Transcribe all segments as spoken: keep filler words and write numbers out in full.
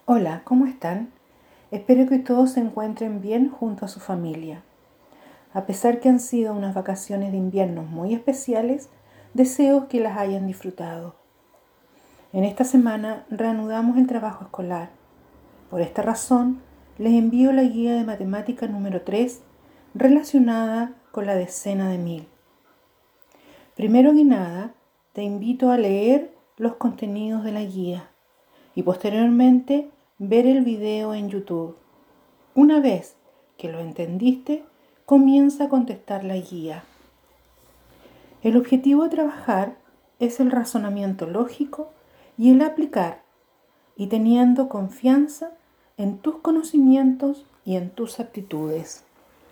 Hola, ¿cómo están? Espero que todos se encuentren bien junto a su familia. A pesar que han sido unas vacaciones de invierno muy especiales, deseo que las hayan disfrutado. En esta semana reanudamos el trabajo escolar. Por esta razón, les envío la guía de matemática número tres relacionada con la decena de mil. Primero que nada, te invito a leer los contenidos de la guía y posteriormente ver el video en YouTube. Una vez que lo entendiste, comienza a contestar la guía. El objetivo de trabajar es el razonamiento lógico y el aplicar, y teniendo confianza en tus conocimientos y en tus aptitudes.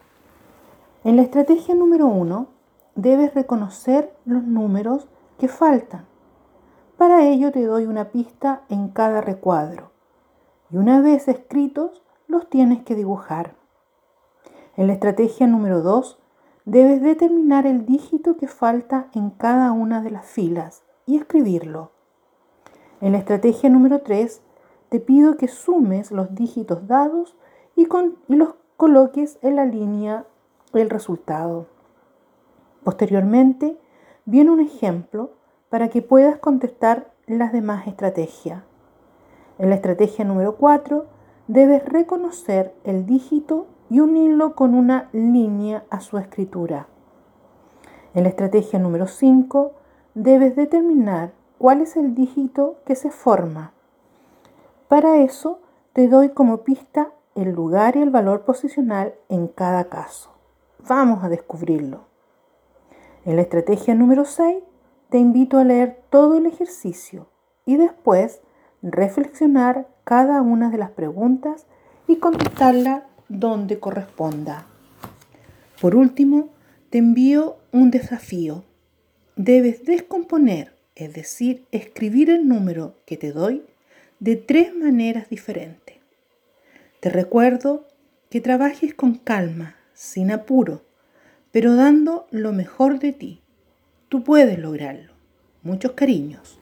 En la estrategia número uno, debes reconocer los números que faltan. Para ello te doy una pista en cada recuadro y una vez escritos los tienes que dibujar. En la estrategia número dos, debes determinar el dígito que falta en cada una de las filas y escribirlo. En la estrategia número tres, te pido que sumes los dígitos dados y, con, y los coloques en la línea del resultado. Posteriormente, viene un ejemplo para que puedas contestar las demás estrategias. En la estrategia número cuatro, debes reconocer el dígito y unirlo con una línea a su escritura. En la estrategia número cinco, debes determinar cuál es el dígito que se forma. Para eso, te doy como pista el lugar y el valor posicional en cada caso. Vamos a descubrirlo. En la estrategia número seis, te invito a leer todo el ejercicio y después reflexionar cada una de las preguntas y contestarla donde corresponda. Por último, te envío un desafío. Debes descomponer, es decir, escribir el número que te doy de tres maneras diferentes. Te recuerdo que trabajes con calma, sin apuro, pero dando lo mejor de ti. Tú puedes lograrlo. Muchos cariños.